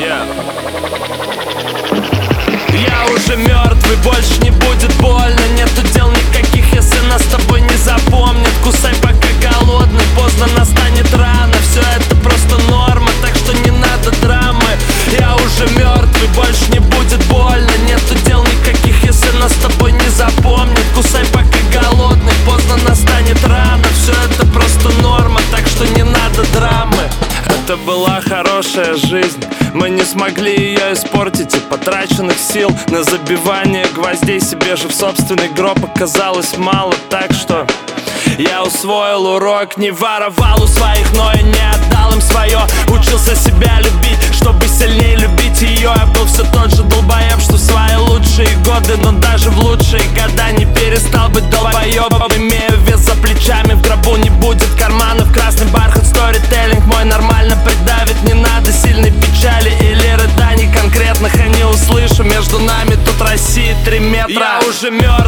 Я уже мертвый, больше не будет больно. Нету дел никаких, если нас с тобой не запомнят. Кусай пока голодный, поздно настанет рано. Все это просто норма, так что не надо драмы. Я уже мертвый, больше не будет больно. Нету дел никаких, если нас с тобой не запомнят. Кусай пока голодный, поздно настанет рано. Все это просто норма, так что не надо драмы. Это была хорошая жизнь, мы не смогли ее испортить. И потраченных сил на забивание гвоздей себе же в собственный гроб оказалось мало. Так что я усвоил урок, не воровал у своих, но и не отдал им свое. Учился себя любить, чтобы сильнее любить ее. Я был все тот же долбоеб, что в свои лучшие годы, но даже в лучшие года не перестал быть долбоебом. Имею вес за плечами, в гробу не будет карманов. Красный бархат, сторителлинг мой нормально придавит. Не надо сильной печали или рыданий конкретных, а не услышу. Между нами тут России 3 метра. Я уже мертв.